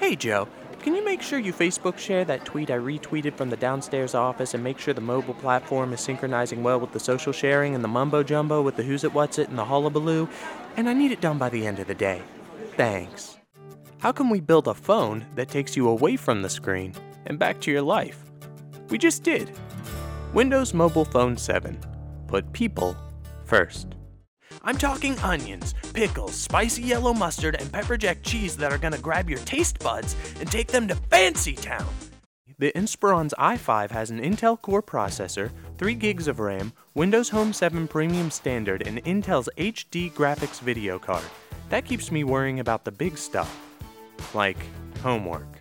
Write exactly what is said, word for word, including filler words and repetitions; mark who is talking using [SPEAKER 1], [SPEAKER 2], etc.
[SPEAKER 1] Hey Joe, can you make sure you Facebook share that tweet I retweeted from the downstairs office and make sure the mobile platform is synchronizing well with the social sharing and the mumbo jumbo with the who's it what's it and the hullabaloo? And I need it done by the end of the day. Thanks. How can we build a phone that takes you away from the screen and back to your life? We just did. Windows Mobile Phone seven. Put people first. I'm talking onions, pickles, spicy yellow mustard, and pepper jack cheese that are gonna grab your taste buds and take them to fancy town. The Inspiron's i five has an Intel Core processor, three gigs of RAM, Windows Home seven Premium Standard, and Intel's H D graphics video card. That keeps me worrying about the big stuff, like homework.